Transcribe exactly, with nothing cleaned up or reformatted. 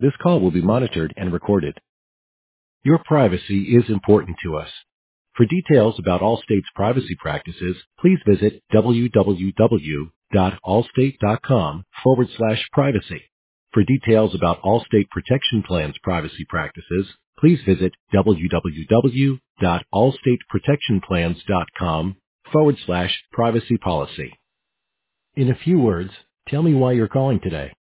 This call will be monitored and recorded. Your privacy is important to us. For details about Allstate's privacy practices, please visit www.allstate.com forward slash privacy. For details about Allstate Protection Plan's privacy practices, please visit www.allstateprotectionplans.com forward slash privacy policy. In a few words, tell me why you're calling today.